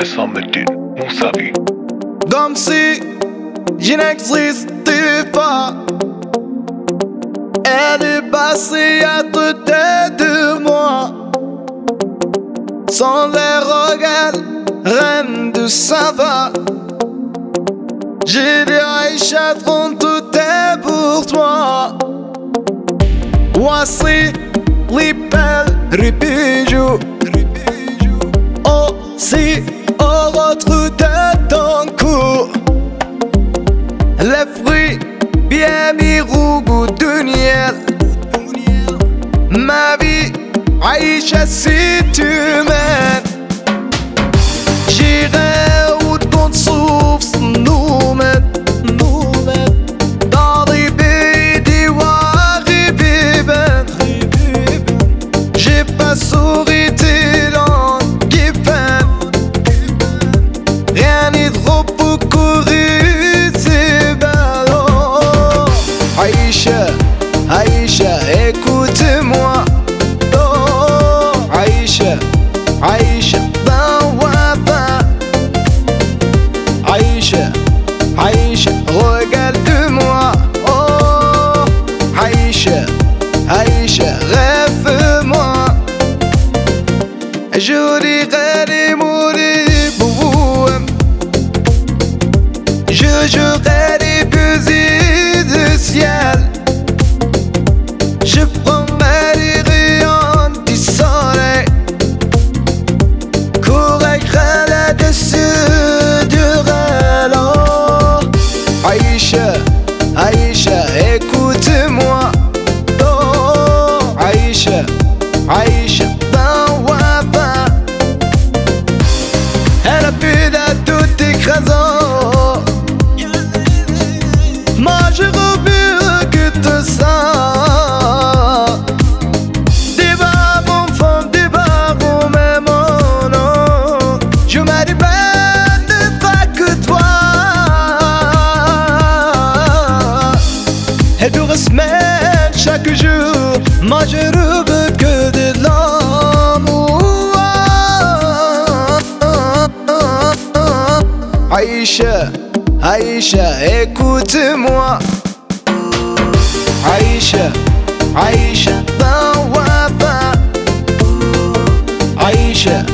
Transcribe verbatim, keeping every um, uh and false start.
sans me dire, mon salut. Comme si je n'existais pas. Elle est passée à côté de moi. Sans les regards, reine de Sava. J'ai dit Aïcha, tout est pour toi. Voici les belles bijoux. Aussi au retour de ton cou, les fruits bien mis au goût de miel. Ma vie, Aïcha, si tu m'aimes, j'irai où ton souffle nous mène. Dans les pays d'Ivoire et Bibène, j'ai pas souri tes langues qui peinent. Rien n'est trop pour courir, c'est belle. Oh, Aïcha, Aïcha, écoute-moi. Oh, Aïcha, Aïcha, ben ouais, ben. Aïcha, Aïcha, regarde-moi. Oh, Aïcha, Aïcha, rêve-moi. Je dirai des mots pour vous. Je jouerai des musiques du ciel. Je prendrai des rayons du soleil. Courrai là-dessus du réel. Oh, Aïcha, Aïcha, écoute-moi. Oh, Aïcha, Aïcha, ben ouais, ben. Elle a pu de tout écrasant. Moi je remue que tout ça. Débat mon femme, débat mon même nom. Je m'ai dit ben ne pas que toi. Et deux semaines chaque jour, moi je rêve que de l'amour. Aïcha, Aïcha, écoute-moi. Aïcha, Aïcha, ben ouais, ben. Aïcha.